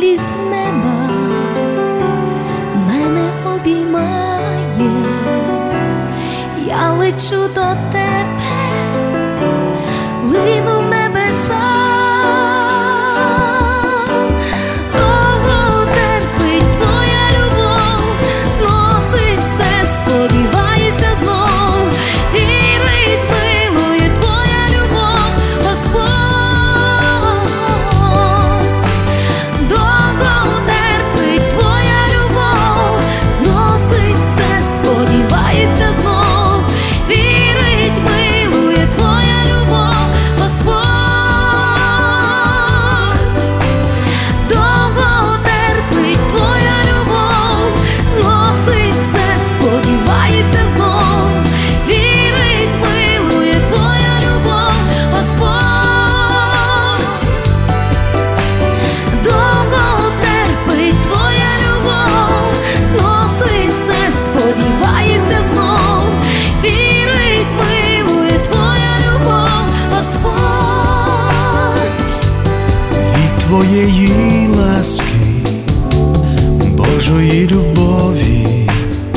милість з неба мене обіймає, я лечу до тебе, лину в небеса. Довго терпить твоя любов, зносить все, сподівається знов, вірить, милує твоя любов, Господь. Довго терпить твоя любов, зносить все, сподівається знов, вірить, милує твоя любов, Господь. Довго терпить твоя любов, зносить все, сподівається знов, вірить, милує твоя любов, Господь. Довго терпить твоя любов, зносить все, сподівається знов, вірить, милує твоя любов, Господь. Від твоєї ласки, Божої любові,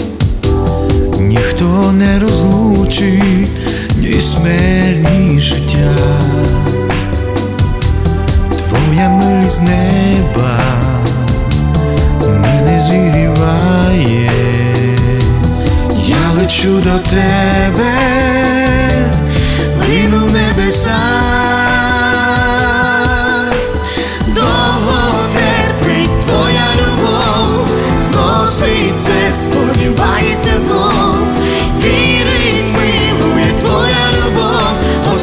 ніхто не розлучить ні смерть, ні життя. Твоя милість з неба мене зігріває, я лечу до тебе, лину в небеса. Довго терпить твоя любов, зносить все, сподівається знов, вірить, милує твоя любов,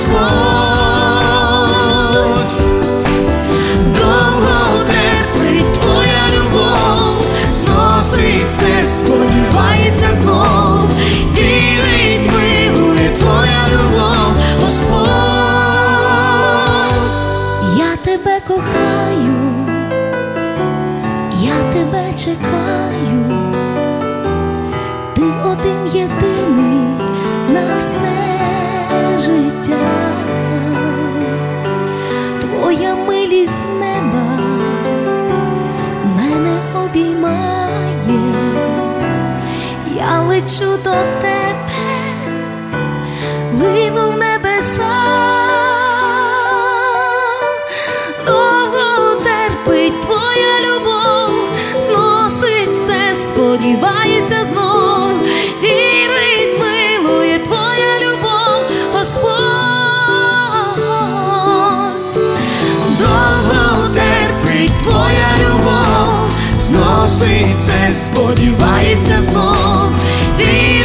Господь. Довго терпить твоя любов, зносить все, сподівається знов, вірить, милує твоя любов, Господь. Я тебе кохаю, я тебе чекаю, ти один єдиний на все життя. Твоя милість з неба мене обіймає, я лечу до тебе, лину в небеса. Довго терпить твоя любов, зносить все, сподівається знов, вірить, милує твоя любов, Господь. Довго терпить твоя любов, зносить все, сподівається знов, вірить,